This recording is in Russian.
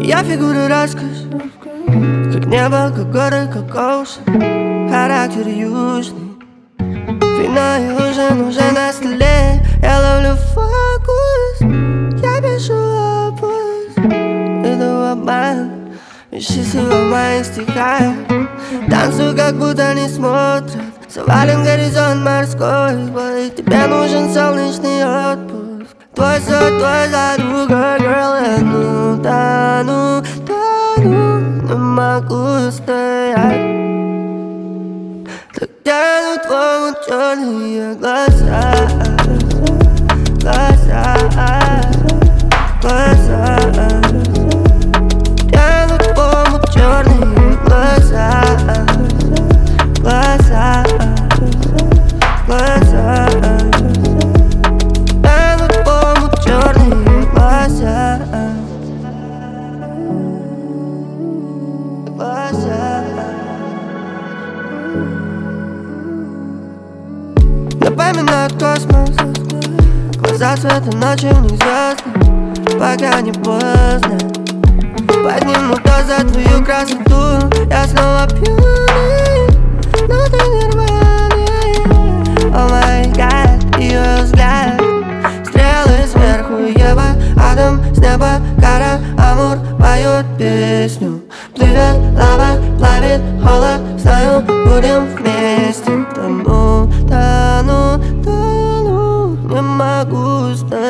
Я фигуры рассказ, как небо, как горы, как оушен. Характер южный, вино и ужин уже на столе. Я ловлю фокус, я пишу опус. Иду в обман, ищи себя в моих стихах. Танцую, как будто не смотрят. Завален горизонт морской бой. Тебе нужен солнечный отпуск. Твой сон, твой задруга, girl. Я тону, не могу стоять. Так тянут твои черные глаза, глаза, глаза. Тянут твои черные глаза, глаза, глаза. Тянут твои черные глаза, глаза. Напоминают космос, глаза цвета ночи, у них звезды. Пока не поздно, подниму глаз за твою красоту. Я снова пьяный, но ты нормальный. О май гад, ее взгляд. Стрелы сверху, Ева, Адам с неба, кара, Амур поет песню. Плывет лава, плавит холод, знаю, будем вместе. Тону, тону, тону, не могу стоять.